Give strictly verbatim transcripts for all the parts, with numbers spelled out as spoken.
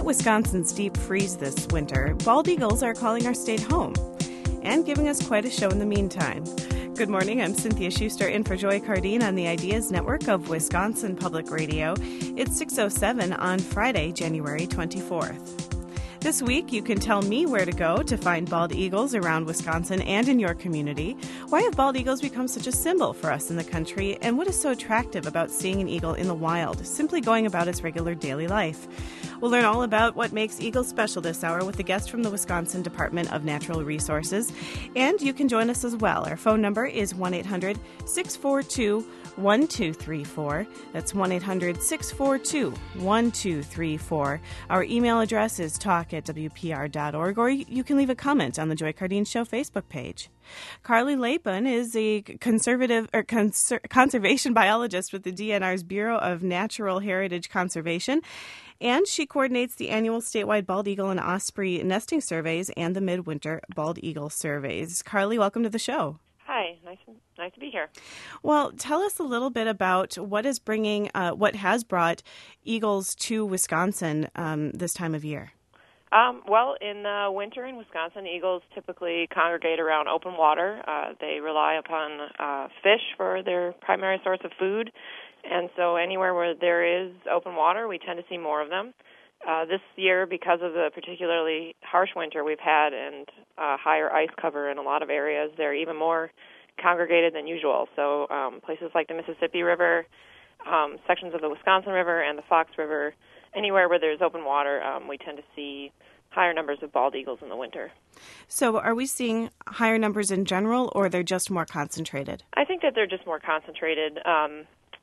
Wisconsin's deep freeze this winter, bald eagles are calling our state home and giving us quite a show in the meantime. Good morning, I'm Cynthia Schuster in for Joy Cardine on the Ideas Network of Wisconsin Public Radio. It's six oh seven on Friday, January twenty-fourth. This week, you can tell me where to go to find bald eagles around Wisconsin and in your community. Why have bald eagles become such a symbol for us in the country? And what is so attractive about seeing an eagle in the wild, simply going about its regular daily life? We'll learn all about what makes eagles special this hour with a guest from the Wisconsin Department of Natural Resources. And you can join us as well. Our phone number is one eight hundred six four two one two three four. That's one eight hundred six four two one two three four. Our email address is talk at w p r dot org, or you can leave a comment on the Joy Cardine Show Facebook page. Carly Lapin is a conservative or conser- conservation biologist with the D N R's Bureau of Natural Heritage Conservation, and she coordinates the annual statewide bald eagle and osprey nesting surveys and the midwinter bald eagle surveys. Carly, welcome to the show. Hi, nice, nice to be here. Well, tell us a little bit about what is bringing, uh, what has brought eagles to Wisconsin um, this time of year. Um, well, in the winter in Wisconsin, eagles typically congregate around open water. Uh, they rely upon uh, fish for their primary source of food, and so anywhere where there is open water, we tend to see more of them. Uh, this year, because of the particularly harsh winter we've had and uh, higher ice cover in a lot of areas, they're even more congregated than usual. So um, places like the Mississippi River, um, sections of the Wisconsin River, and the Fox River, anywhere where there's open water, um, we tend to see higher numbers of bald eagles in the winter. So are we seeing higher numbers in general, or they're just more concentrated? I think that they're just more concentrated. Um,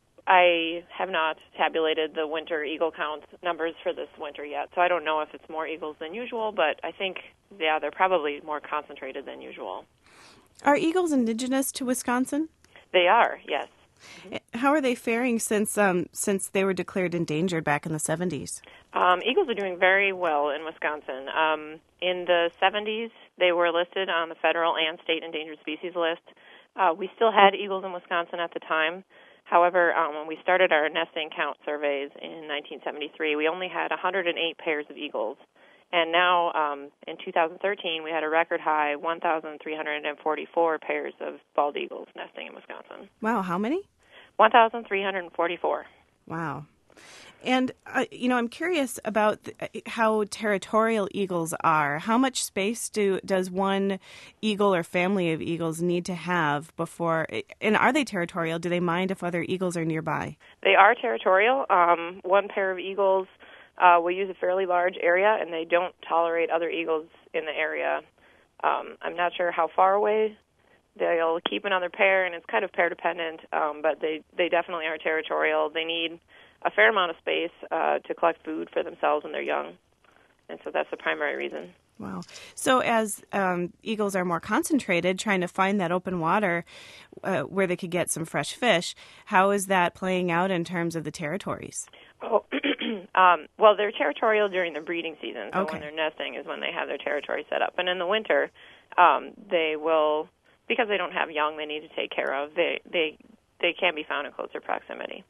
I have not tabulated the winter eagle count numbers for this winter yet, so I don't know if it's more eagles than usual, but I think, yeah, they're probably more concentrated than usual. Are eagles indigenous to Wisconsin? They are, yes. Mm-hmm. How are they faring since um, since they were declared endangered back in the seventies? Um, eagles are doing very well in Wisconsin. Um, in the seventies, they were listed on the federal and state endangered species list. Uh, we still had eagles in Wisconsin at the time. However, um, when we started our nesting count surveys in nineteen seventy-three, we only had one hundred eight pairs of eagles. And now, um, in two thousand thirteen, we had a record high one thousand three hundred forty-four pairs of bald eagles nesting in Wisconsin. Wow, how many? one thousand three hundred forty-four. Wow. And, uh, you know, I'm curious about th- how territorial eagles are. How much space do does one eagle or family of eagles need to have before, and are they territorial? Do they mind if other eagles are nearby? They are territorial. Um, one pair of eagles uh, will use a fairly large area, and they don't tolerate other eagles in the area. Um, I'm not sure how far away they'll keep another pair, and it's kind of pair dependent, um, but they, they definitely are territorial. They need a fair amount of space uh, to collect food for themselves when they're young, and so that's the primary reason. Wow. So as um, eagles are more concentrated, trying to find that open water uh, where they could get some fresh fish, how is that playing out in terms of the territories? Oh, um, well, they're territorial during the breeding season, so okay. when they're nesting is when they have their territory set up. And in the winter, um, they will, because they don't have young they need to take care of, they, they, they can be found in closer proximity.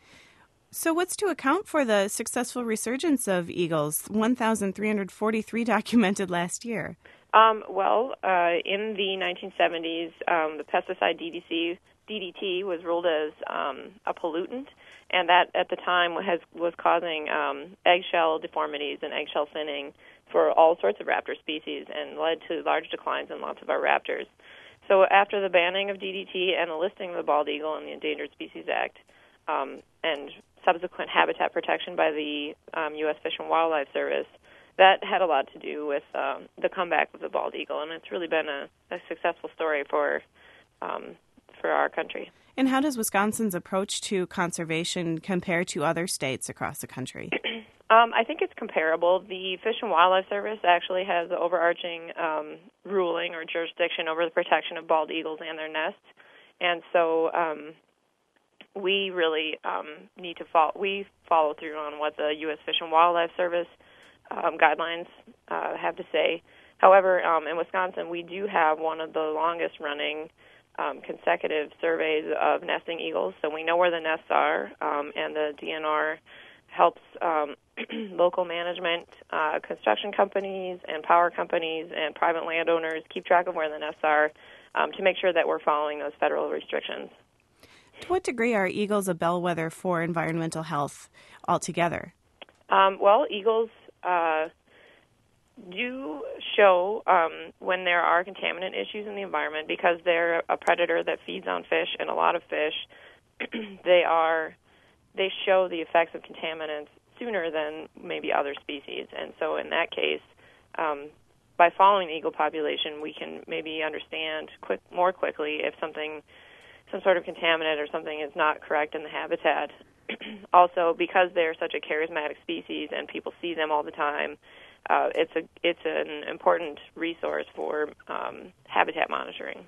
So what's to account for the successful resurgence of eagles, one thousand three hundred forty-three documented last year? Um, well, uh, in the nineteen seventies, um, the pesticide D D C, D D T was ruled as um, a pollutant, and that at the time has, was causing um, eggshell deformities and eggshell thinning for all sorts of raptor species and led to large declines in lots of our raptors. So after the banning of D D T and the listing of the bald eagle in the Endangered Species Act, um, and subsequent habitat protection by the um, U S Fish and Wildlife Service, that had a lot to do with um, the comeback of the bald eagle, and it's really been a, a successful story for um, for our country. And how does Wisconsin's approach to conservation compare to other states across the country? um, I think it's comparable. The Fish and Wildlife Service actually has the overarching um, ruling or jurisdiction over the protection of bald eagles and their nests, and so um, we really um, need to follow, we follow through on what the U S Fish and Wildlife Service um, guidelines uh, have to say. However, um, in Wisconsin, we do have one of the longest-running um, consecutive surveys of nesting eagles, so we know where the nests are, um, and the D N R helps um, local management, uh, construction companies and power companies and private landowners keep track of where the nests are um, to make sure that we're following those federal restrictions. To what degree are eagles a bellwether for environmental health altogether? Um, well, eagles uh, do show um, when there are contaminant issues in the environment because they're a predator that feeds on fish and a lot of fish. they are they show the effects of contaminants sooner than maybe other species, and so in that case, um, by following the eagle population, we can maybe understand quick more quickly if something, some sort of contaminant or something is not correct in the habitat. Also, because they're such a charismatic species and people see them all the time, uh, it's a it's an important resource for um, habitat monitoring.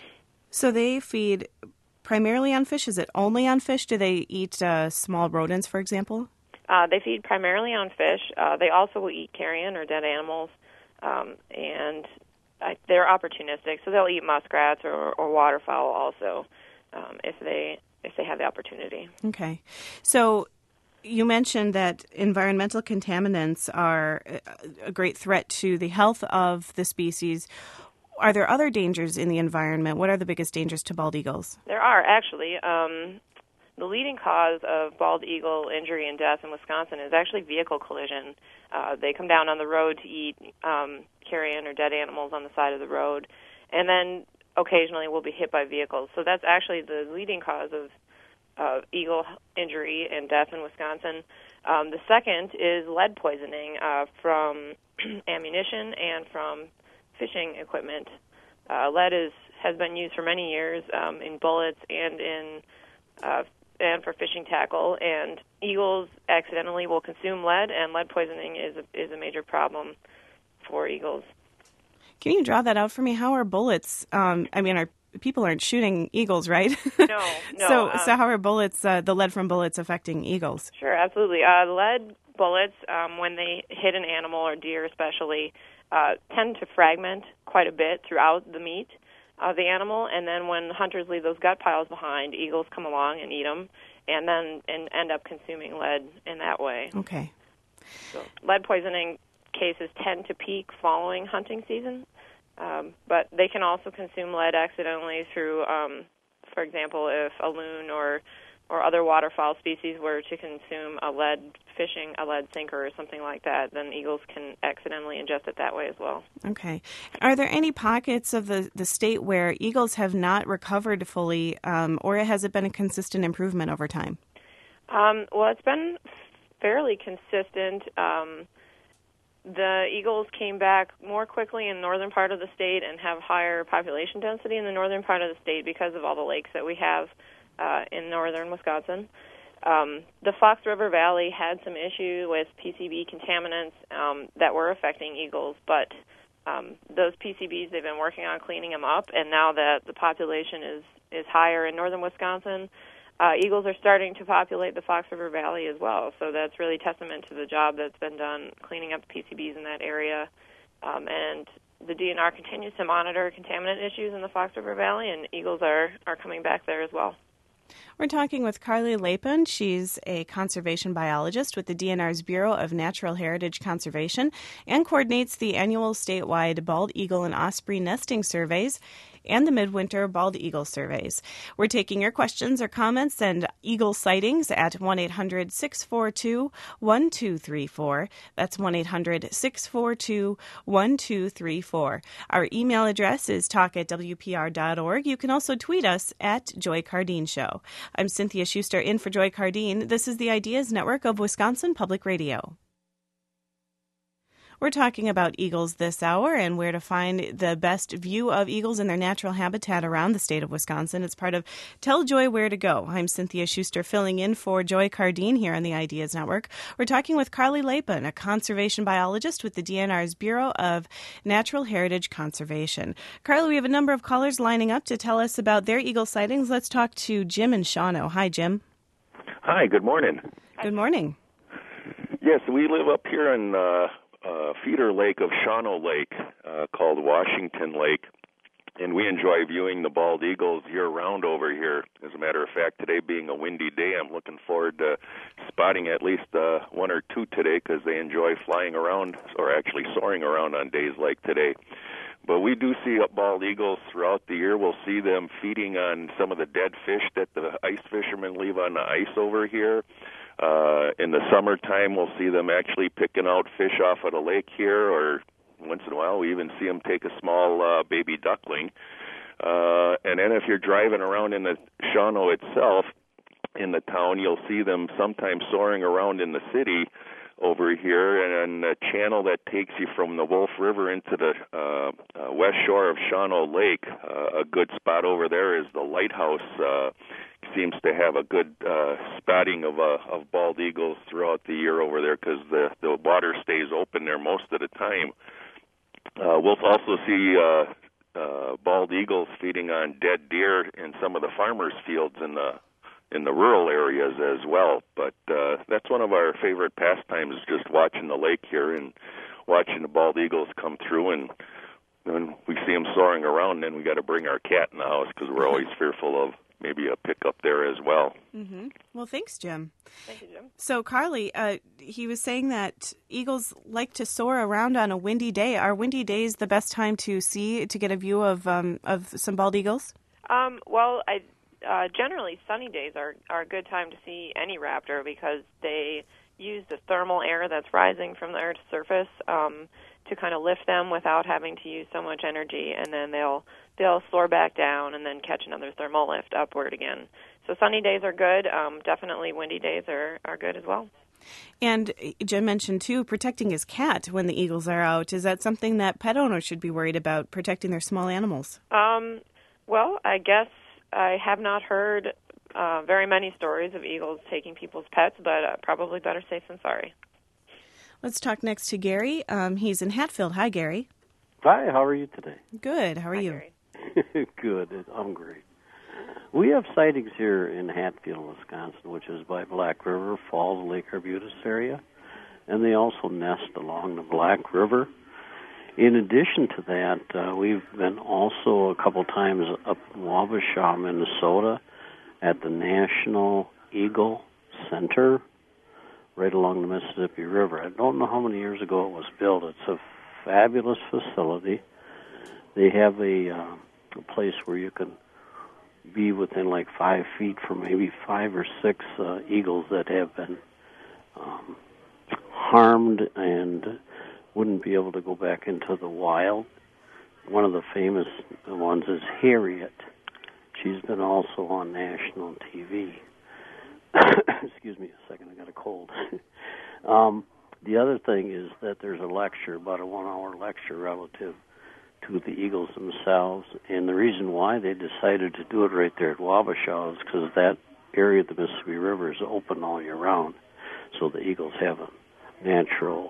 So they feed primarily on fish? Is it only on fish? Do they eat uh, small rodents, for example? Uh, they feed primarily on fish. Uh, they also will eat carrion or dead animals, um, and uh, they're opportunistic, so they'll eat muskrats or, or waterfowl also um, if they if they have the opportunity. Okay. So you mentioned that environmental contaminants are a great threat to the health of the species. Are there other dangers in the environment? What are the biggest dangers to bald eagles? There are, actually. Um, the leading cause of bald eagle injury and death in Wisconsin is actually vehicle collision. Uh, they come down on the road to eat um, carrion or dead animals on the side of the road, and then occasionally will be hit by vehicles. So that's actually the leading cause of uh, eagle injury and death in Wisconsin. Um, the second is lead poisoning uh, from ammunition and from fishing equipment. Uh, lead is has been used for many years um, in bullets and in uh, and for fishing tackle. And eagles accidentally will consume lead, and lead poisoning is a, is a major problem for eagles. Can you draw that out for me? How are bullets? Um, I mean, our people aren't shooting eagles, right? No, no. so, um, so how are bullets? Uh, the lead from bullets affecting eagles? Sure, absolutely. Uh, lead bullets, um, when they hit an animal or deer, especially, uh, tend to fragment quite a bit throughout the meat of the animal, and then when hunters leave those gut piles behind, eagles come along and eat them, and then and end up consuming lead in that way. Okay. So lead poisoning cases tend to peak following hunting season, um, but they can also consume lead accidentally through, um, for example, if a loon or or other waterfowl species were to consume a lead fishing, a lead sinker or something like that, then eagles can accidentally ingest it that way as well. Okay. Are there any pockets of the, the state where eagles have not recovered fully, um, or has it been a consistent improvement over time? Um, well, it's been fairly consistent. Um, the eagles came back more quickly in the northern part of the state and have higher population density in the northern part of the state because of all the lakes that we have Uh, in northern Wisconsin. Um, the Fox River Valley had some issue with P C B contaminants um, that were affecting eagles, but um, those P C Bs, they've been working on cleaning them up, and now that the population is, is higher in northern Wisconsin, uh, eagles are starting to populate the Fox River Valley as well. So that's really testament to the job that's been done cleaning up the P C Bs in that area. Um, and the D N R continues to monitor contaminant issues in the Fox River Valley, and eagles are, are coming back there as well. We're talking with Carly Lapin. She's a conservation biologist with the D N R's Bureau of Natural Heritage Conservation and coordinates the annual statewide bald eagle and osprey nesting surveys and the midwinter bald eagle surveys. We're taking your questions or comments and eagle sightings at one eight hundred six four two one two three four. That's one eight hundred six four two one two three four. Our email address is talk at w p r dot org. You can also tweet us at Joy Cardine Show. I'm Cynthia Schuster in for Joy Cardine. This is the Ideas Network of Wisconsin Public Radio. We're talking about eagles this hour and where to find the best view of eagles in their natural habitat around the state of Wisconsin. It's part of Tell Joy Where to Go. I'm Cynthia Schuster filling in for Joy Cardine here on the Ideas Network. We're talking with Carly Lapin, a conservation biologist with the D N R's Bureau of Natural Heritage Conservation. Carly, we have a number of callers lining up to tell us about their eagle sightings. Let's talk to Jim in Shawano. Hi, Jim. Hi, good morning. Good morning. Yes, we live up here in uh, uh, feeder lake of Shawano Lake uh, called Washington Lake. and we enjoy viewing the bald eagles year-round over here. As a matter of fact, today being a windy day, I'm looking forward to spotting at least uh, one or two today because they enjoy flying around, or actually soaring around on days like today. But we do see bald eagles throughout the year. We'll see them feeding on some of the dead fish that the ice fishermen leave on the ice over here. Uh, in the summertime, we'll see them actually picking out fish off of the lake here, or once in a while we even see them take a small uh, baby duckling. Uh, and then if you're driving around in the Shawano itself, in the town, you'll see them sometimes soaring around in the city over here, and a channel that takes you from the Wolf River into the uh, uh, west shore of Shawano Lake. Uh, a good spot over there is the lighthouse. Uh, seems to have a good uh, spotting of uh, of bald eagles throughout the year over there because the the water stays open there most of the time. Uh, we'll also see uh, uh, bald eagles feeding on dead deer in some of the farmers' fields in the in the rural areas as well. But uh, that's one of our favorite pastimes, just watching the lake here and watching the bald eagles come through. And when we see them soaring around, then we got to bring our cat in the house because we're always fearful of maybe a pickup there as well. Mm-hmm. Well, thanks, Jim. Thank you, Jim. So, Carly, uh, he was saying that eagles like to soar around on a windy day. Are windy days the best time to see, to get a view of um, of some bald eagles? Um, well, I... Uh, generally, sunny days are, are a good time to see any raptor because they use the thermal air that's rising from the Earth's surface um, to kind of lift them without having to use so much energy, and then they'll they'll soar back down and then catch another thermal lift upward again. So sunny days are good. Um, definitely windy days are, are good as well. And Jim mentioned, too, protecting his cat when the eagles are out. Is that something that pet owners should be worried about, protecting their small animals? Um, well, I guess I have not heard uh, very many stories of eagles taking people's pets, but uh, probably better safe than sorry. Let's talk next to Gary. Um, he's in Hatfield. Hi, Gary. Hi, how are you today? Good. How are Hi, you? Gary. Good. I'm great. We have sightings here in Hatfield, Wisconsin, which is by Black River, Falls, Lake Arbutus area, and they also nest along the Black River. In addition to that, uh, we've been also a couple times up in Wabasha, Minnesota, at the National Eagle Center, right along the Mississippi River. I don't know how many years ago it was built. It's a fabulous facility. They have a, uh, a place where you can be within like five feet from maybe five or six uh, eagles that have been um, harmed and wouldn't be able to go back into the wild. One of the famous ones is Harriet. She's been also on national T V. Excuse me a second, I got a cold. um, the other thing is that there's a lecture, about a one-hour lecture relative to the eagles themselves, and the reason why they decided to do it right there at Wabasha is because that area of the Mississippi River is open all year round, so the eagles have a natural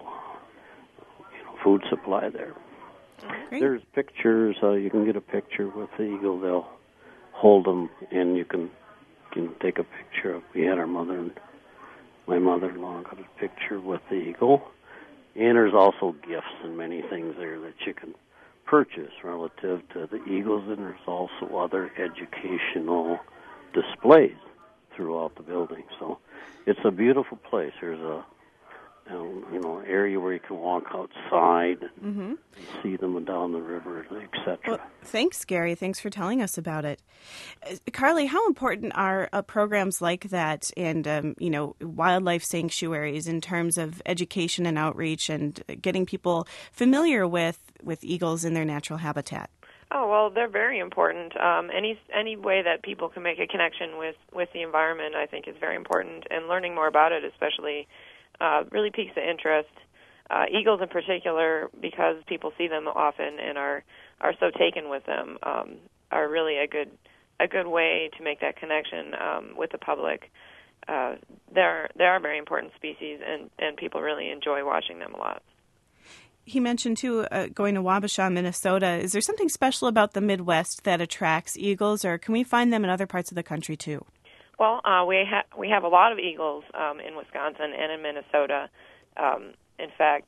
food supply there. Great. There's pictures. Uh, you can get a picture with the eagle. They'll hold them, and you can can take a picture of. We had our mother and my mother-in-law got a picture with the eagle. And there's also gifts and many things there that you can purchase relative to the eagles, and there's also other educational displays throughout the building. So it's a beautiful place. There's a Um, you know, area where you can walk outside and Mm-hmm. see them down the river, et cetera. Well, thanks, Gary. Thanks for telling us about it. Uh, Carly, how important are uh, programs like that and, um, you know, wildlife sanctuaries in terms of education and outreach and getting people familiar with, with eagles in their natural habitat? Oh, well, they're very important. Um, any any way that people can make a connection with, with the environment, I think, is very important, and learning more about it especially Uh, really piques the interest. Uh, eagles in particular, because people see them often and are, are so taken with them, um, are really a good a good way to make that connection um, with the public. Uh, they're they are very important species, and, and people really enjoy watching them a lot. He mentioned, too, uh, going to Wabasha, Minnesota. Is there something special about the Midwest that attracts eagles, or can we find them in other parts of the country, too? Well, uh, we ha- we have a lot of eagles um, in Wisconsin and in Minnesota. Um, in fact,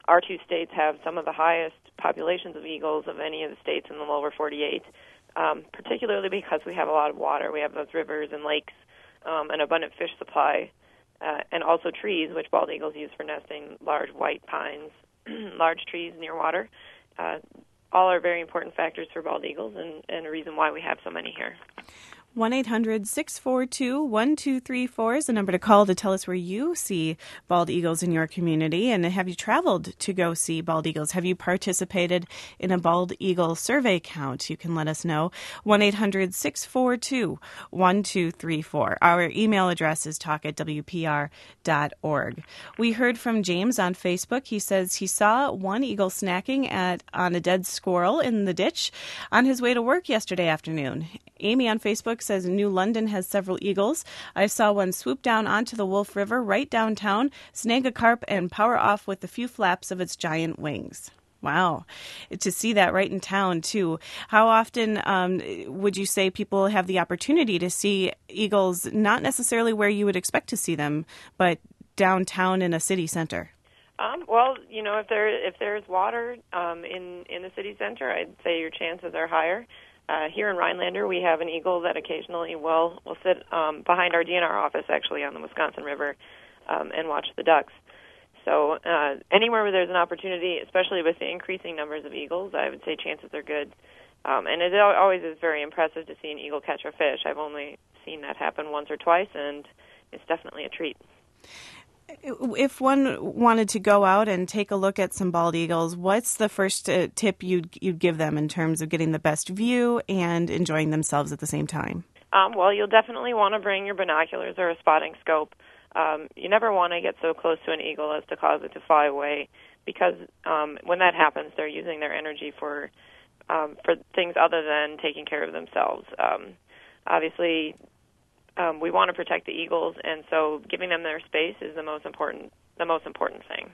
our two states have some of the highest populations of eagles of any of the states in the lower forty-eight, um, particularly because we have a lot of water. We have those rivers and lakes, um, an abundant fish supply, uh, and also trees, which bald eagles use for nesting, large white pines, large trees near water. Uh, all are very important factors for bald eagles and, and a reason why we have so many here. one eight hundred six four two one two three four is the number to call to tell us where you see bald eagles in your community. And have you traveled to go see bald eagles? Have you participated in a bald eagle survey count? You can let us know. one eight hundred six four two one two three four. Our email address is talk at w p r dot org. We heard from James on Facebook. He says he saw one eagle snacking at on a dead squirrel in the ditch on his way to work yesterday afternoon. Amy on Facebook says New London has several eagles. I saw one swoop down onto the Wolf River right downtown, snag a carp, and power off with a few flaps of its giant wings. Wow. To see that right in town, too. How often um, would you say people have the opportunity to see eagles, not necessarily where you would expect to see them, but downtown in a city center? Um, well, you know, if there if there's water um, in, in the city center, I'd say your chances are higher. Uh, here in Rhinelander, we have an eagle that occasionally will will sit um, behind our D N R office, actually, on the Wisconsin River, um, and watch the ducks. So uh, anywhere where there's an opportunity, especially with the increasing numbers of eagles, I would say chances are good. Um, and it always is very impressive to see an eagle catch a fish. I've only seen that happen once or twice, and it's definitely a treat. If one wanted to go out and take a look at some bald eagles, what's the first uh, tip you'd you'd give them in terms of getting the best view and enjoying themselves at the same time? Um, well, you'll definitely want to bring your binoculars or a spotting scope. Um, you never want to get so close to an eagle as to cause it to fly away, because um, when that happens, they're using their energy for um, for things other than taking care of themselves. Um, obviously, Um, we want to protect the eagles, and so giving them their space is the most important the most important thing.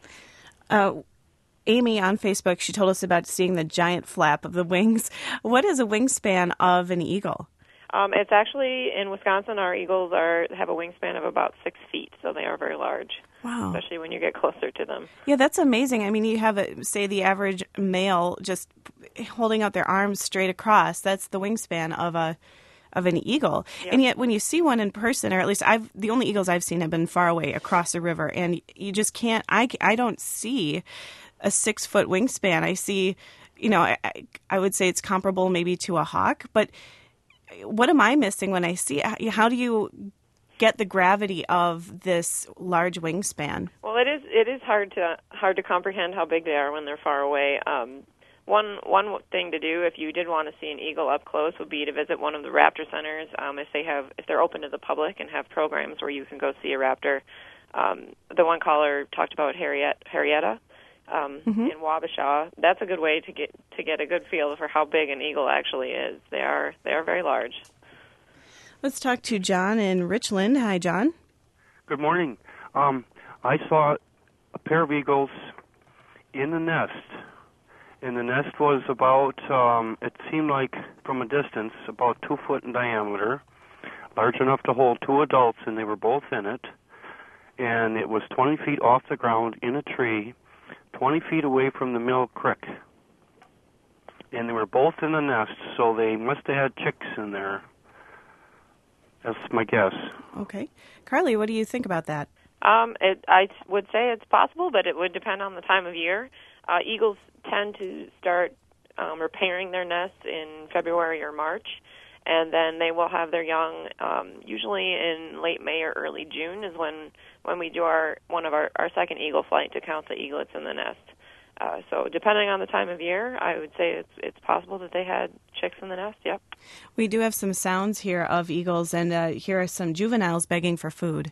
Uh, Amy on Facebook, she told us about seeing the giant flap of the wings. What is a wingspan of an eagle? Um, it's actually, in Wisconsin, our eagles are have a wingspan of about six feet, so they are very large. Wow. Especially when you get closer to them. Yeah, that's amazing. I mean, you have, a, say, the average male just holding out their arms straight across. That's the wingspan of a of an eagle. Yep. And yet when you see one in person, or at least I've the only eagles I've seen have been far away across a river, and you just can't, I, I don't see a six foot wingspan. I see, you know, I, I would say it's comparable maybe to a hawk, but what am I missing when I see it? How do you get the gravity of this large wingspan? Well, it is it is hard to hard to comprehend how big they are when they're far away. Um, One one thing to do if you did want to see an eagle up close would be to visit one of the raptor centers um, if they have if they're open to the public and have programs where you can go see a raptor. Um, the one caller talked about Harriet, Harrietta um, mm-hmm. in Wabasha. That's a good way to get to get a good feel for how big an eagle actually is. They are they are very large. Let's talk to John in Richland. Hi, John. Good morning. Um, I saw a pair of eagles in the nest. And the nest was about, um, it seemed like from a distance, about two foot in diameter, large enough to hold two adults, and they were both in it. And it was twenty feet off the ground in a tree, twenty feet away from the Mill Creek. And they were both in the nest, so they must have had chicks in there. That's my guess. Okay. Carly, what do you think about that? Um, it, I would say it's possible, but it would depend on the time of year. Uh, eagles tend to start um, repairing their nests in February or March, and then they will have their young um, usually in late May or early June is when, when we do our one of our, our second eagle flight to count the eaglets in the nest. Uh, so depending on the time of year, I would say it's it's possible that they had chicks in the nest, yep. We do have some sounds here of eagles, and uh, here are some juveniles begging for food.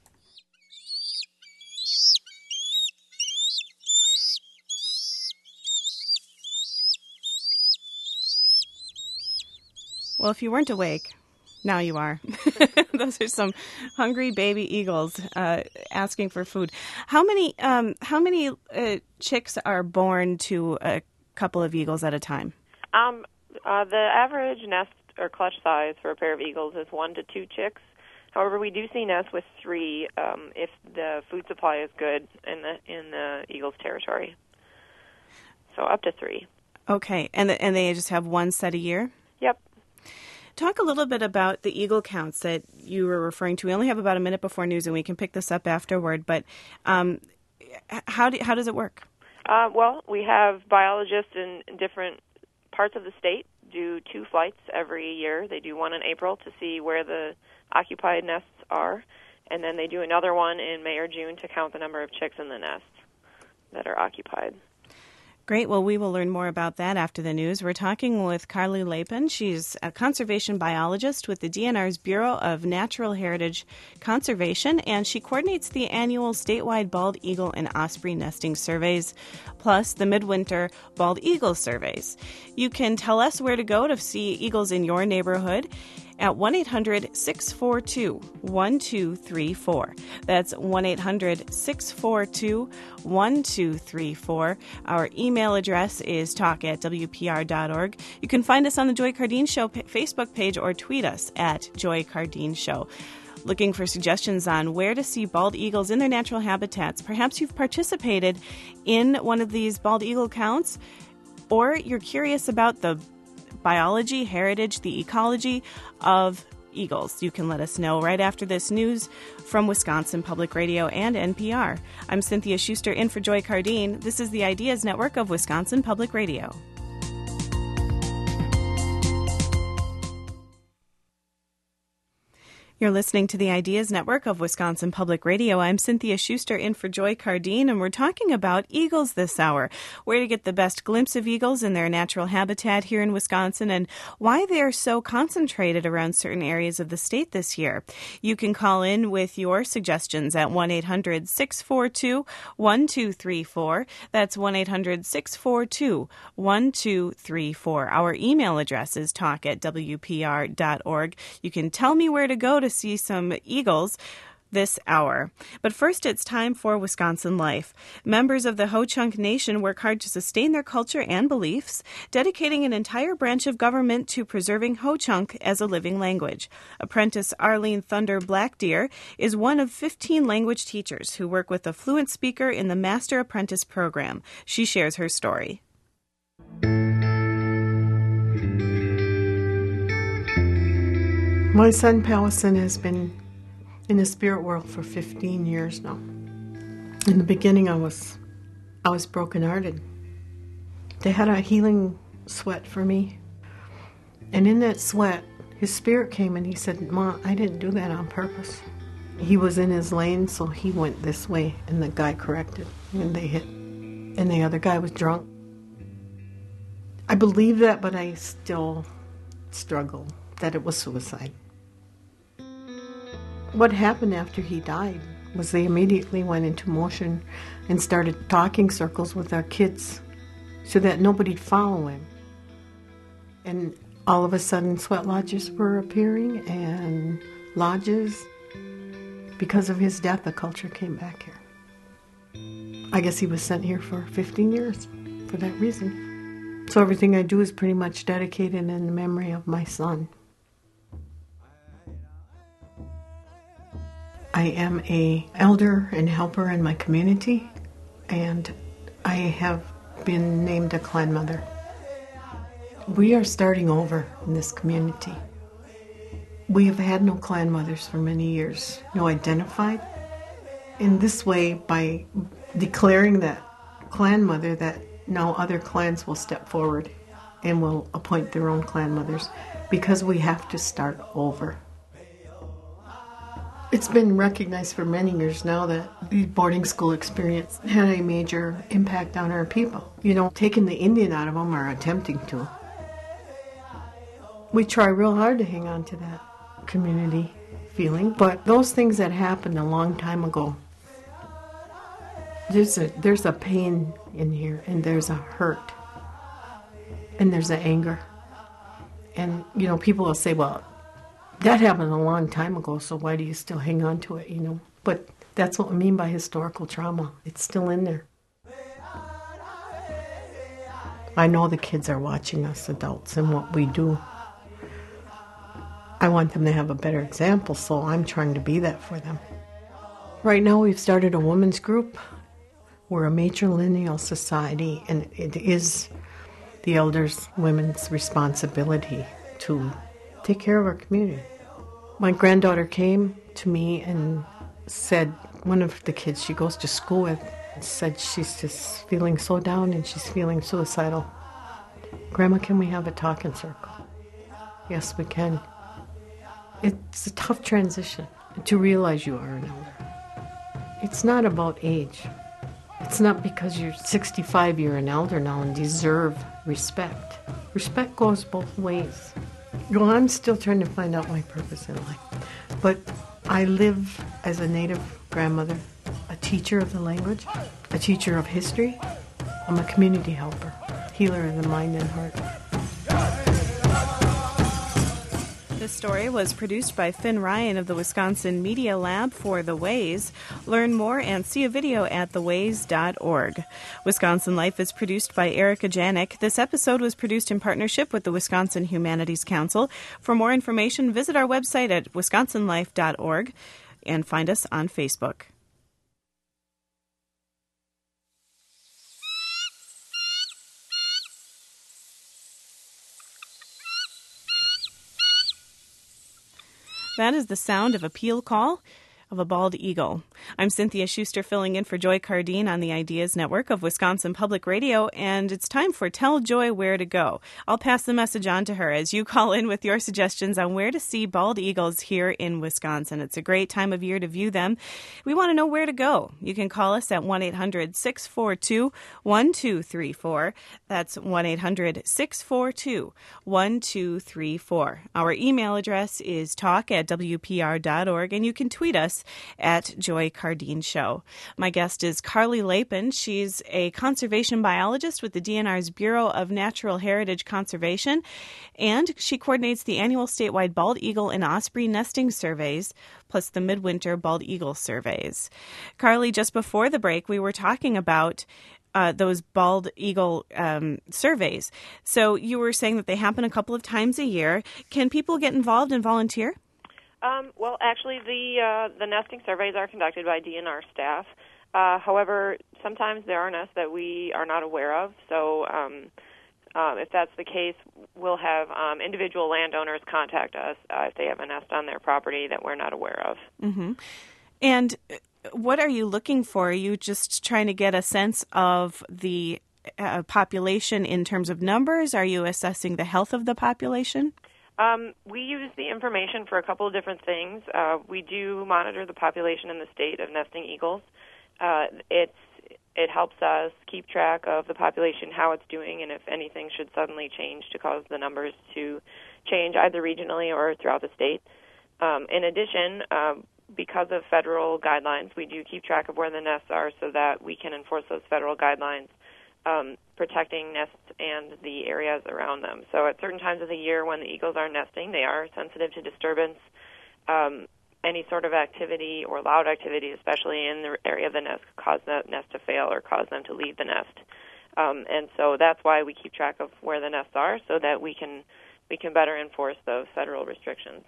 Well, if you weren't awake, now you are. Those are some hungry baby eagles uh, asking for food. How many um, how many uh, chicks are born to a couple of eagles at a time? Um, uh, the average nest or clutch size for a pair of eagles is one to two chicks. However, we do see nests with three um, if the food supply is good in the in the eagle's territory. So up to three. Okay, and the, and they just have one set a year? Yep. Talk a little bit about the eagle counts that you were referring to. We only have about a minute before news, and we can pick this up afterward. But um, how do, how does it work? Uh, well, we have biologists in different parts of the state do two flights every year. They do one in April to see where the occupied nests are, and then they do another one in May or June to count the number of chicks in the nests that are occupied. Great. Well, we will learn more about that after the news. We're talking with Carly Lapin. She's a conservation biologist with the D N R's Bureau of Natural Heritage Conservation, and she coordinates the annual statewide bald eagle and osprey nesting surveys, plus the midwinter bald eagle surveys. You can tell us where to go to see eagles in your neighborhood at one eight hundred six four two one two three four. That's one eight hundred six four two one two three four. Our email address is talk at w p r dot org. You can find us on the Joy Cardeen Show Facebook page or tweet us at Joy Cardeen Show. Looking for suggestions on where to see bald eagles in their natural habitats. Perhaps you've participated in one of these bald eagle counts, or you're curious about the biology, heritage, the ecology of eagles. You can let us know right after this news from Wisconsin Public Radio and N P R. I'm Cynthia Schuster in for Joy Cardeen. This is the Ideas Network of Wisconsin Public Radio. You're listening to the Ideas Network of Wisconsin Public Radio. I'm Cynthia Schuster in for Joy Cardeen, and we're talking about eagles this hour, where to get the best glimpse of eagles in their natural habitat here in Wisconsin, and why they're so concentrated around certain areas of the state this year. You can call in with your suggestions at one eight hundred six four two one two three four. That's one eight hundred six four two one two three four. Our email address is talk at w p r dot org. You can tell me where to go to see some eagles this hour. But first, it's time for Wisconsin Life. Members of the Ho-Chunk Nation work hard to sustain their culture and beliefs, dedicating an entire branch of government to preserving Ho-Chunk as a living language. Apprentice Arlene Thunder Blackdeer is one of fifteen language teachers who work with a fluent speaker in the Master Apprentice program. She shares her story. My son Powhatan has been in the spirit world for fifteen years now. In the beginning, I was I was brokenhearted. They had a healing sweat for me, and in that sweat, his spirit came and he said, "Ma, I didn't do that on purpose." He was in his lane, so he went this way, and the guy corrected, and they hit, and the other guy was drunk. I believe that, but I still struggle that it was suicide. What happened after he died was they immediately went into motion and started talking circles with our kids so that nobody'd follow him. And all of a sudden, sweat lodges were appearing and lodges. Because of his death, the culture came back here. I guess he was sent here for fifteen years for that reason. So everything I do is pretty much dedicated in the memory of my son. I am a elder and helper in my community, and I have been named a clan mother. We are starting over in this community. We have had no clan mothers for many years, no identified. In this way, by declaring that clan mother, that now other clans will step forward and will appoint their own clan mothers, because we have to start over. It's been recognized for many years now that the boarding school experience had a major impact on our people. You know, taking the Indian out of them, or attempting to. We try real hard to hang on to that community feeling, but those things that happened a long time ago, there's a, there's a pain in here, and there's a hurt, and there's an anger. And, you know, people will say, well, that happened a long time ago, so why do you still hang on to it, you know? But that's what I mean by historical trauma. It's still in there. I know the kids are watching us adults and what we do. I want them to have a better example, so I'm trying to be that for them. Right now we've started a women's group. We're a matrilineal society, and it is the elders' women's responsibility to take care of our community. My granddaughter came to me and said, one of the kids she goes to school with, said she's just feeling so down and she's feeling suicidal. Grandma, can we have a talking circle? Yes, we can. It's a tough transition to realize you are an elder. It's not about age. It's not because you're sixty-five you're an elder now and deserve respect. Respect goes both ways. Well, I'm still trying to find out my purpose in life. But I live as a Native grandmother, a teacher of the language, a teacher of history. I'm a community helper, healer of the mind and heart. This story was produced by Finn Ryan of the Wisconsin Media Lab for The Ways. Learn more and see a video at the ways dot org. Wisconsin Life is produced by Erica Janik. This episode was produced in partnership with the Wisconsin Humanities Council. For more information, visit our website at wisconsin life dot org and find us on Facebook. That is the sound of a peel call of a bald eagle. I'm Cynthia Schuster, filling in for Joy Cardine on the Ideas Network of Wisconsin Public Radio, and it's time for Tell Joy Where to Go. I'll pass the message on to her as you call in with your suggestions on where to see bald eagles here in Wisconsin. It's a great time of year to view them. We want to know where to go. You can call us at one eight hundred six four two one two three four. That's one eight hundred six four two one two three four. Our email address is talk at w p r dot org, and you can tweet us at Joy Cardine Show. My guest is Carly Lapin. She's a conservation biologist with the D N R's Bureau of Natural Heritage Conservation, and she coordinates the annual statewide bald eagle and osprey nesting surveys, plus the midwinter bald eagle surveys. Carly, just before the break, we were talking about Uh, those bald eagle um, surveys. So you were saying that they happen a couple of times a year. Can people get involved and volunteer? Um, well, actually, the uh, the nesting surveys are conducted by D N R staff. Uh, however, sometimes there are nests that we are not aware of. So um, um, if that's the case, we'll have um, individual landowners contact us uh, if they have a nest on their property that we're not aware of. Mm-hmm. And what are you looking for? Are you just trying to get a sense of the uh, population in terms of numbers? Are you assessing the health of the population? Um, we use the information for a couple of different things. Uh, we do monitor the population in the state of nesting eagles. Uh, it's it helps us keep track of the population, how it's doing, and if anything should suddenly change to cause the numbers to change either regionally or throughout the state. Um, in addition, um, because of federal guidelines, we do keep track of where the nests are so that we can enforce those federal guidelines, um, protecting nests and the areas around them. So at certain times of the year when the eagles are nesting, they are sensitive to disturbance, um, any sort of activity or loud activity, especially in the area of the nest, could cause that nest to fail or cause them to leave the nest. Um, and so that's why we keep track of where the nests are so that we can we can better enforce those federal restrictions.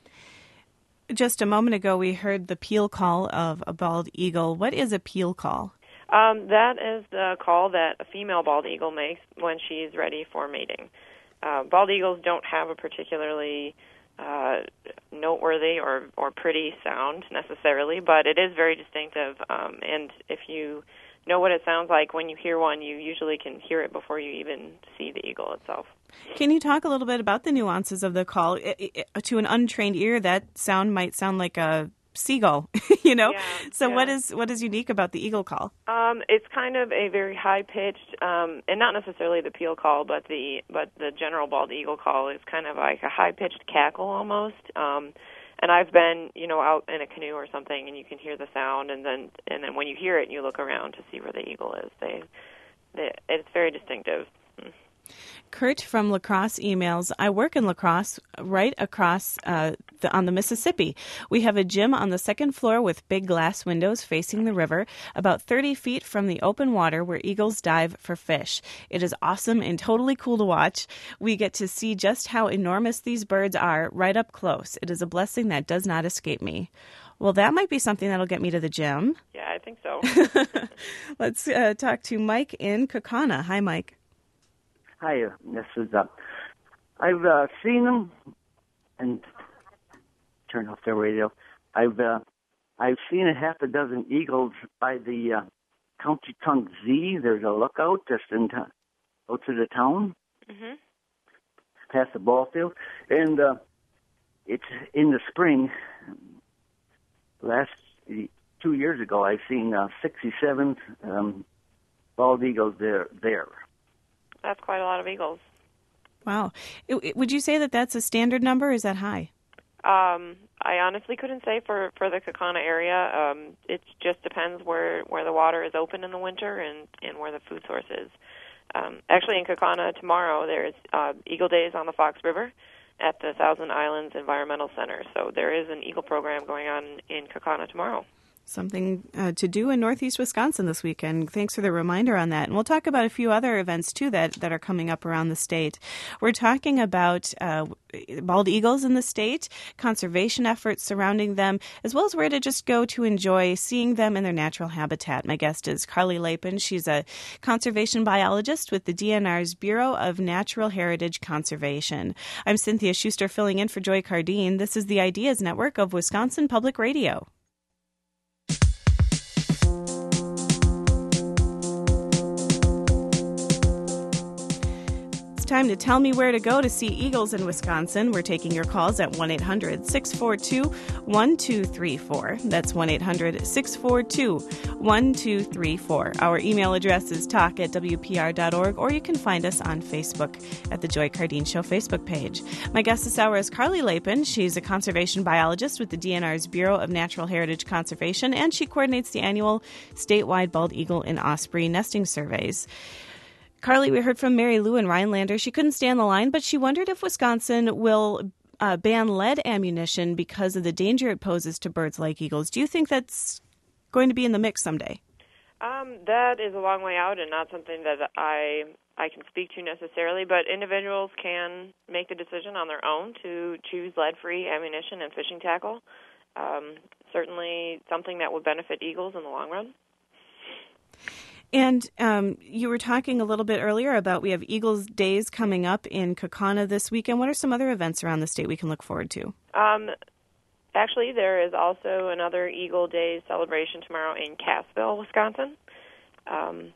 Just a moment ago, we heard the peel call of a bald eagle. What is a peel call? Um, that is the call that a female bald eagle makes when she's ready for mating. Uh, bald eagles don't have a particularly uh, noteworthy or, or pretty sound necessarily, but it is very distinctive. Um, and if you know what it sounds like when you hear one, you usually can hear it before you even see the eagle itself. Can you talk a little bit about the nuances of the call? It, it, to an untrained ear, that sound might sound like a seagull, you know? Yeah, so yeah. what is what is unique about the eagle call? Um, it's kind of a very high-pitched, um, and not necessarily the peel call, but the but the general bald eagle call is kind of like a high-pitched cackle almost. Um, and I've been, you know, out in a canoe or something, and you can hear the sound, and then and then when you hear it, you look around to see where the eagle is. They, they it's very distinctive. Kurt from La Crosse emails, I work in La Crosse right across uh, the, on the Mississippi. We have a gym on the second floor with big glass windows facing the river, about thirty feet from the open water where eagles dive for fish. It is awesome and totally cool to watch. We get to see just how enormous these birds are right up close. It is a blessing that does not escape me. Well, that might be something that'll get me to the gym. Yeah, I think so. Let's uh, talk to Mike in Kaukauna. Hi, Mike. Hi, uh, this is, uh, I've uh, seen them, and turn off their radio. I've uh, I've seen a half a dozen eagles by the uh, County Tongue Z. There's a lookout just in t- out to the town, Mm-hmm. past the ball field, and uh, it's in the spring. Last two years ago, I've seen uh, sixty-seven um, bald eagles there. There. That's quite a lot of eagles. Wow. It, it, would you say that that's a standard number, or is that high? Um, I honestly couldn't say for, for the Kaukauna area. Um, it just depends where, where the water is open in the winter and, and where the food source is. Um, actually, in Kaukauna tomorrow, there's uh, Eagle Days on the Fox River at the Thousand Islands Environmental Center. So there is an eagle program going on in Kaukauna tomorrow. Something uh, to do in Northeast Wisconsin this weekend. Thanks for the reminder on that. And we'll talk about a few other events, too, that, that are coming up around the state. We're talking about uh, bald eagles in the state, conservation efforts surrounding them, as well as where to just go to enjoy seeing them in their natural habitat. My guest is Carly Lapin. She's a conservation biologist with the D N R's Bureau of Natural Heritage Conservation. I'm Cynthia Schuster filling in for Joy Cardine. This is the Ideas Network of Wisconsin Public Radio. Time to tell me where to go to see eagles in Wisconsin. We're taking your calls at one eight hundred six four two one two three four. That's one eight hundred six four two one two three four. Our email address is talk at w p r dot org, or you can find us on Facebook at the Joy Cardine Show Facebook page. My guest this hour is Carly Lapin. She's a conservation biologist with the D N R's Bureau of Natural Heritage Conservation, and she coordinates the annual statewide bald eagle and osprey nesting surveys. Carly, we heard from Mary Lou in Rhinelander. She couldn't stay on the line, but she wondered if Wisconsin will uh, ban lead ammunition because of the danger it poses to birds like eagles. Do you think that's going to be in the mix someday? Um, that is a long way out and not something that I I can speak to necessarily, but individuals can make the decision on their own to choose lead-free ammunition and fishing tackle. Um, certainly something that would benefit eagles in the long run. And um, you were talking a little bit earlier about we have Eagles Days coming up in Kaukauna this weekend. What are some other events around the state we can look forward to? Um, actually, there is also another Eagle Days celebration tomorrow in Cassville, Wisconsin, um,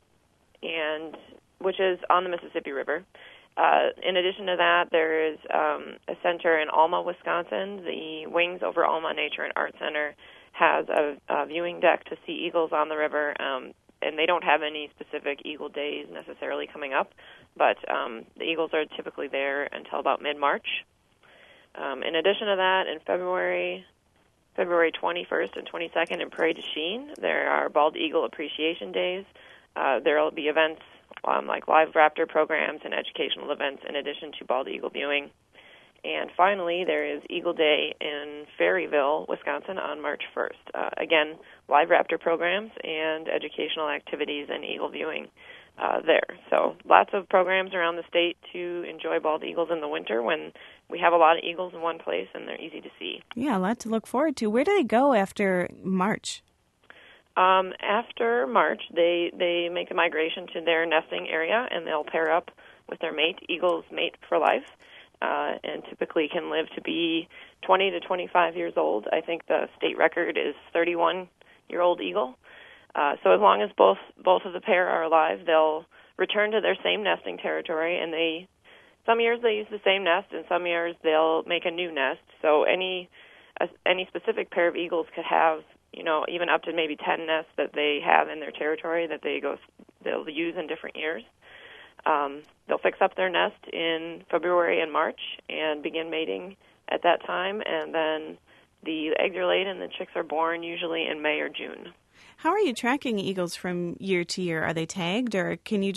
and which is on the Mississippi River. Uh, in addition to that, there is um, a center in Alma, Wisconsin. The Wings Over Alma Nature and Art Center has a, a viewing deck to see eagles on the river. Um, And they don't have any specific Eagle Days necessarily coming up, but um, the eagles are typically there until about mid-March. Um, in addition to that, in February, February twenty-first and twenty-second in Prairie du Chien, there are Bald Eagle Appreciation Days. Uh, there will be events um, like live raptor programs and educational events in addition to bald eagle viewing. And finally, there is Eagle Day in Ferryville, Wisconsin on March first. Uh, again, live raptor programs and educational activities and eagle viewing uh, there. So lots of programs around the state to enjoy bald eagles in the winter when we have a lot of eagles in one place and they're easy to see. Yeah, a lot to look forward to. Where do they go after March? Um, after March, they, they make a migration to their nesting area, and they'll pair up with their mate. Eagles mate for life. Uh, and typically can live to be twenty to twenty-five years old. I think the state record is thirty-one-year-old eagle. Uh, so as long as both both of the pair are alive, they'll return to their same nesting territory. And they, some years they use the same nest, and some years they'll make a new nest. So any uh, any specific pair of eagles could have, you know, even up to maybe ten nests that they have in their territory that they go they'll use in different years. Um, they'll fix up their nest in February and March and begin mating at that time, and then the eggs are laid and the chicks are born usually in May or June. How are you tracking eagles from year to year? Are they tagged, or can you just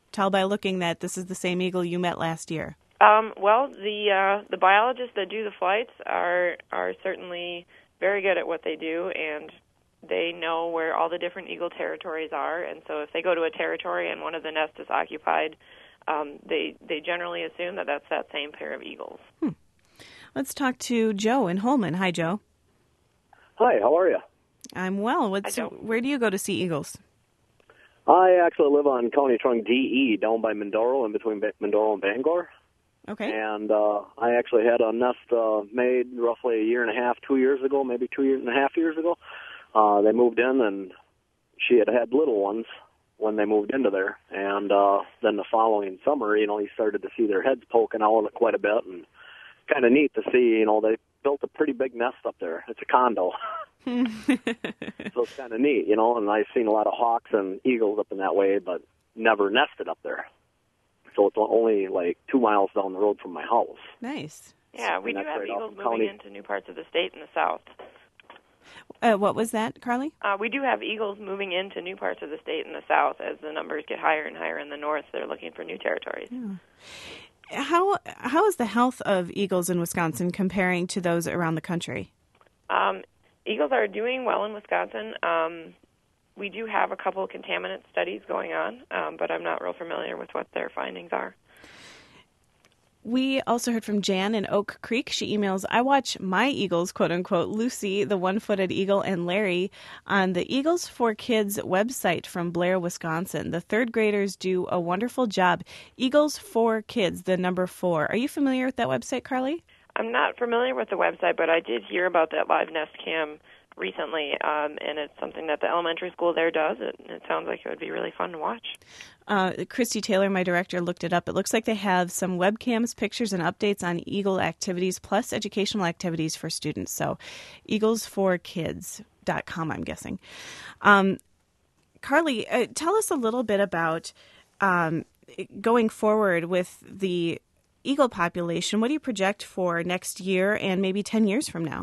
tell by looking that this is the same eagle you met last year? Um, well, the uh, the biologists that do the flights are are certainly very good at what they do, and they know where all the different eagle territories are. And so if they go to a territory and one of the nests is occupied, um, they they generally assume that that's that same pair of eagles. Hmm. Let's talk to Joe in Holman. Hi, Joe. Hi, how are you? I'm well. What's where do you go to see eagles? I actually live on County Trunk D E down by Mindoro, in between Mindoro and Bangor. Okay. And uh, I actually had a nest uh, made roughly a year and a half, two years ago, maybe two years and a half years ago. Uh, they moved in, and she had had little ones when they moved into there. And uh, then the following summer, you know, you started to see their heads poking out quite a bit, and kind of neat to see. You know, they built a pretty big nest up there. It's a condo. So it's kind of neat, you know, and I've seen a lot of hawks and eagles up in that way, but never nested up there. So it's only like two miles down the road from my house. Nice. Yeah, we and do have right eagles moving county. into new parts of the state in the south. Uh, what was that, Carly? Uh, we do have eagles moving into new parts of the state in the south. As the numbers get higher and higher in the north, they're looking for new territories. Yeah. How how is the health of eagles in Wisconsin comparing to those around the country? Um, eagles are doing well in Wisconsin. Um, we do have a couple of contaminant studies going on, um, but I'm not real familiar with what their findings are. We also heard from Jan in Oak Creek. She emails, I watch my eagles, quote unquote, Lucy, the one-footed eagle, and Larry on the Eagles for Kids website from Blair, Wisconsin. The third graders do a wonderful job. Eagles for Kids, the number four. Are you familiar with that website, Carly? I'm not familiar with the website, but I did hear about that live nest cam recently, um, and it's something that the elementary school there does. It, it sounds like it would be really fun to watch. Uh, Christy Taylor, my director, looked it up. It looks like they have some webcams, pictures, and updates on Eagle activities, plus educational activities for students. So eagles for kids dot com, I'm guessing. Um, Carly, uh, tell us a little bit about um, going forward with the eagle population. What do you project for next year and maybe ten years from now?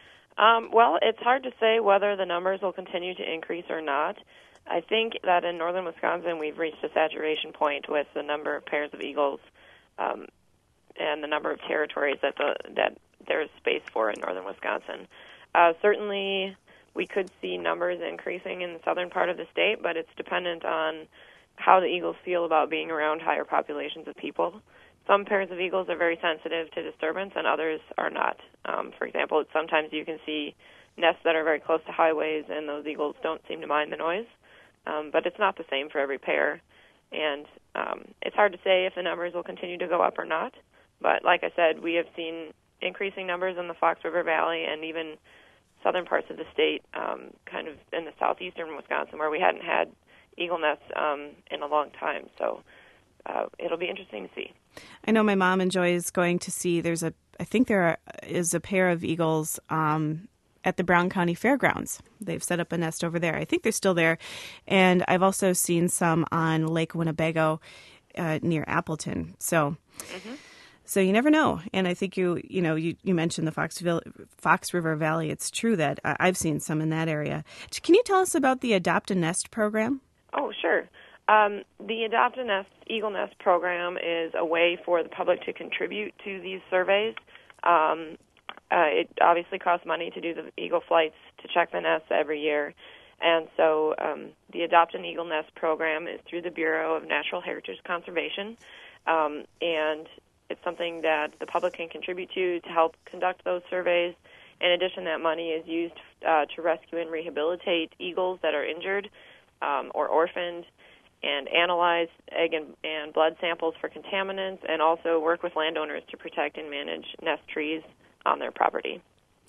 Um, well, it's hard to say whether the numbers will continue to increase or not. I think that in northern Wisconsin we've reached a saturation point with the number of pairs of eagles um, and the number of territories that the, that there's space for in northern Wisconsin. Uh, certainly we could see numbers increasing in the southern part of the state, but it's dependent on how the eagles feel about being around higher populations of people. Some pairs of eagles are very sensitive to disturbance and others are not. Um, for example, sometimes you can see nests that are very close to highways and those eagles don't seem to mind the noise. Um, but it's not the same for every pair. And um, it's hard to say if the numbers will continue to go up or not. But like I said, we have seen increasing numbers in the Fox River Valley and even southern parts of the state, um, kind of in the southeastern Wisconsin, where we hadn't had eagle nests um, in a long time. So uh, it'll be interesting to see. I know my mom enjoys going to see, there's a, I think there are, is a pair of eagles um, at the Brown County Fairgrounds. They've set up a nest over there. I think they're still there. And I've also seen some on Lake Winnebago uh, near Appleton. So mm-hmm. so you never know. And I think you you know, you, you mentioned the Foxville, Fox River Valley. It's true that I've seen some in that area. Can you tell us about the Adopt a Nest program? Oh, sure. Um, the Adopt a Nest Eagle Nest program is a way for the public to contribute to these surveys. Um, Uh, it obviously costs money to do the eagle flights to check the nests every year. And so um, the Adopt an Eagle Nest program is through the Bureau of Natural Heritage Conservation. Um, and it's something that the public can contribute to to help conduct those surveys. In addition, that money is used uh, to rescue and rehabilitate eagles that are injured um, or orphaned, and analyze egg and, and blood samples for contaminants, and also work with landowners to protect and manage nest trees on their property.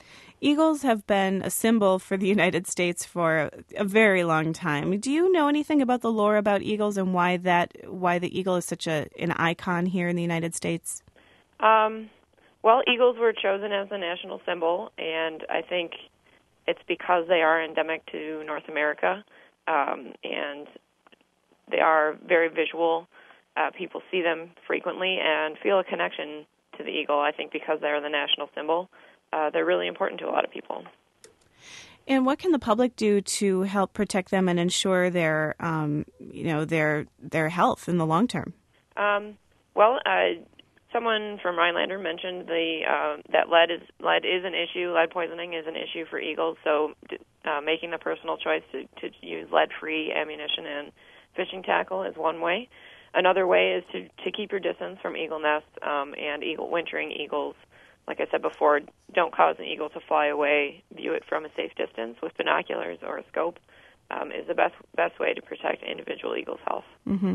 Eagles have been a symbol for the United States for a very long time. Do you know anything about the lore about eagles and why that why the eagle is such a an icon here in the United States? Um, well, eagles were chosen as the national symbol, and I think it's because they are endemic to North America, um, and they are very visual. Uh, people see them frequently and feel a connection to the eagle, I think, because they're the national symbol. Uh, they're really important to a lot of people. And what can the public do to help protect them and ensure their, um, you know, their their health in the long term? Um, well, uh, someone from Rhinelander mentioned the uh, that lead is lead is an issue. Lead poisoning is an issue for eagles. So, uh, making the personal choice to, to use lead-free ammunition and fishing tackle is one way. Another way is to, to keep your distance from eagle nests um, and eagle wintering eagles. Like I said before, don't cause an eagle to fly away. View it from a safe distance with binoculars or a scope um, is the best best way to protect individual eagles' health. Mm-hmm.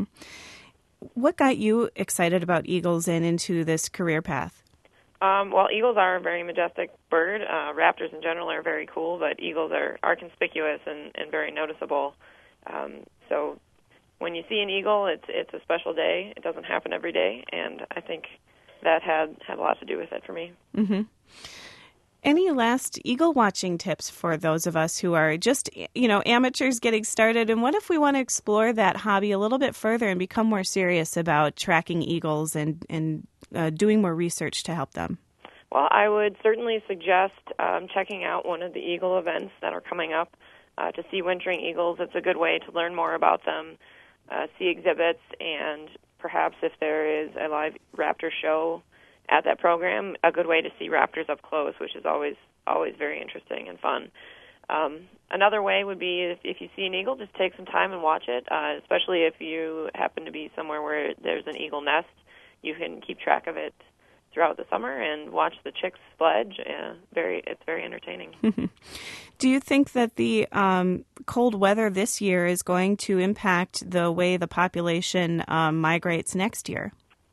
What got you excited about eagles and into this career path? Um, well, eagles are a very majestic bird. Uh, raptors in general are very cool, but eagles are, are conspicuous and, and very noticeable. Um, so when you see an eagle, it's it's a special day. It doesn't happen every day, and I think that had, had a lot to do with it for me. Mm-hmm. Any last eagle watching tips for those of us who are just, you know, amateurs getting started? And what if we want to explore that hobby a little bit further and become more serious about tracking eagles and, and uh, doing more research to help them? Well, I would certainly suggest um, checking out one of the eagle events that are coming up uh, to see wintering eagles. It's a good way to learn more about them, uh, see exhibits, and perhaps if there is a live raptor show at that program, a good way to see raptors up close, which is always always very interesting and fun. Um, another way would be if, if you see an eagle, just take some time and watch it, uh, especially if you happen to be somewhere where there's an eagle nest. You can keep track of it throughout the summer and watch the chicks fledge. Uh, very, it's very entertaining. Do you think that the um, cold weather this year is going to impact the way the population um, migrates next year?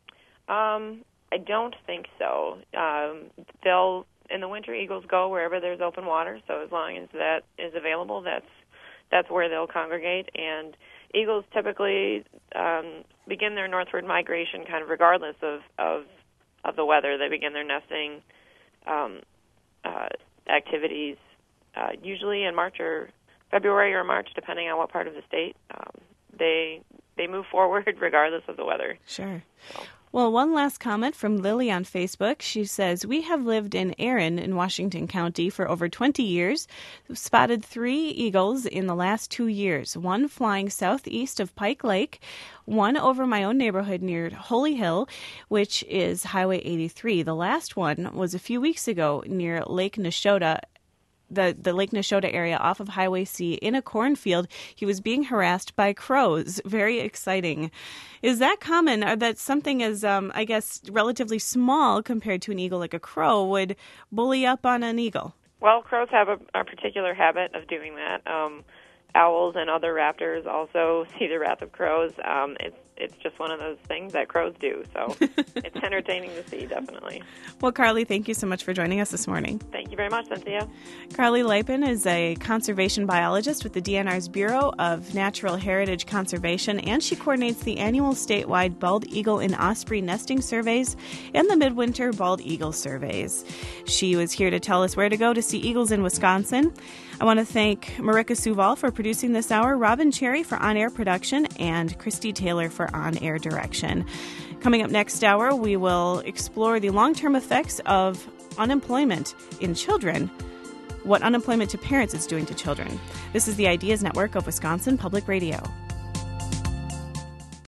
Um, I don't think so. Um, they'll in the winter, eagles go wherever there's open water. So as long as that is available, that's that's where they'll congregate. And eagles typically um, begin their northward migration kind of regardless of of, of the weather. They begin their nesting um, uh, activities uh, usually in March or February or March, depending on what part of the state. Um, they they move forward regardless of the weather. Sure. So. Well, one last comment from Lily on Facebook. She says, we have lived in Erin in Washington County for over twenty years. We've spotted three eagles in the last two years, one flying southeast of Pike Lake, one over my own neighborhood near Holy Hill, which is Highway eighty-three. The last one was a few weeks ago near Lake Neshota, the, the Lake Neshota area off of Highway C in a cornfield. He was being harassed by crows. Very exciting. Is that common? Or that something as, um, I guess, relatively small compared to an eagle like a crow would bully up on an eagle? Well, crows have a, a particular habit of doing that. Um, owls and other raptors also see the wrath of crows. Um, it's it's just one of those things that crows do. So it's entertaining to see, definitely. Well, Carly, thank you so much for joining us this morning. Thank you very much, Cynthia. Carly Lipin is a conservation biologist with the D N R's Bureau of Natural Heritage Conservation, and she coordinates the annual statewide bald eagle and osprey nesting surveys and the midwinter bald eagle surveys. She was here to tell us where to go to see eagles in Wisconsin. I want to thank Marika Suval for producing this hour, Robin Cherry for on-air production, and Christy Taylor for on-air direction. Coming up next hour, we will explore the long-term effects of unemployment in children, what unemployment to parents is doing to children. This is the Ideas Network of Wisconsin Public Radio.